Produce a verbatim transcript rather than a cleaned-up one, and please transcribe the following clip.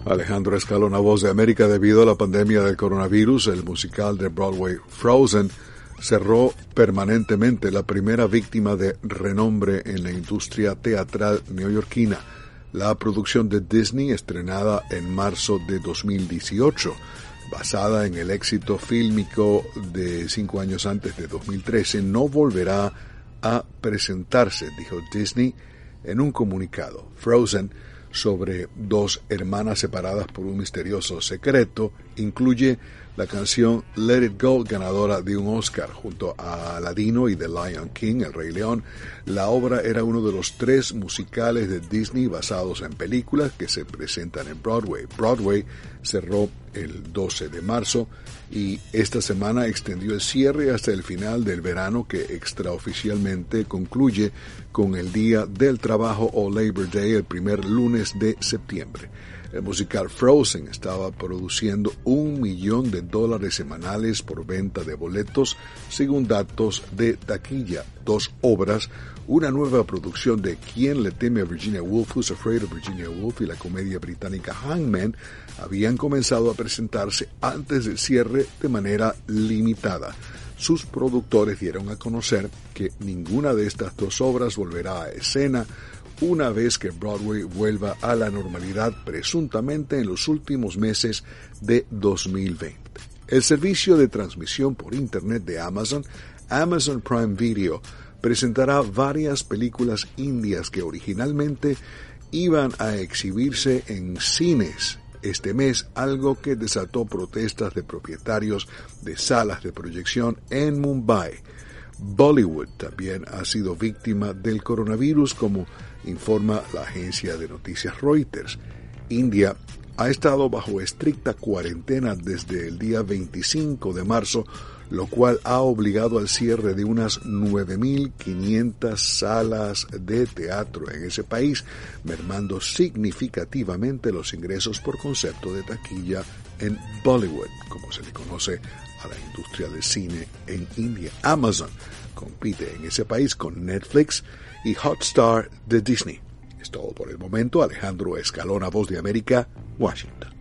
Alejandro Escalona, Voz de América. Debido a la pandemia del coronavirus, el musical de Broadway Frozen cerró permanentemente, la primera víctima de renombre en la industria teatral neoyorquina. La producción de Disney, estrenada en marzo de dos mil dieciocho, basada en el éxito fílmico de cinco años antes de dos mil trece, no volverá a presentarse, dijo Disney en un comunicado. Frozen, sobre dos hermanas separadas por un misterioso secreto, incluye la canción Let It Go, ganadora de un Oscar, junto a Aladino y The Lion King, El Rey León. La obra era uno de los tres musicales de Disney basados en películas que se presentan en Broadway. Broadway cerró el doce de marzo y esta semana extendió el cierre hasta el final del verano, que extraoficialmente concluye con el Día del Trabajo o Labor Day, el primer lunes de septiembre. El musical Frozen estaba produciendo un millón de dólares semanales por venta de boletos, según datos de taquilla. Dos obras, una nueva producción de ¿Quién le teme a Virginia Woolf? Who's Afraid of Virginia Woolf? Y la comedia británica Hangman, habían comenzado a presentarse antes del cierre de manera limitada. Sus productores dieron a conocer que ninguna de estas dos obras volverá a escena una vez que Broadway vuelva a la normalidad, presuntamente en los últimos meses de dos mil veinte. El servicio de transmisión por Internet de Amazon, Amazon Prime Video, presentará varias películas indias que originalmente iban a exhibirse en cines este mes, algo que desató protestas de propietarios de salas de proyección en Mumbai. Bollywood también ha sido víctima del coronavirus, como informa la agencia de noticias Reuters. India ha estado bajo estricta cuarentena desde el día veinticinco de marzo, lo cual ha obligado al cierre de unas nueve mil quinientas salas de teatro en ese país, mermando significativamente los ingresos por concepto de taquilla en Bollywood, como se le conoce a la industria del cine en India. Amazon compite en ese país con Netflix y Hotstar de Disney. Es todo por el momento. Alejandro Escalona, Voz de América, Washington.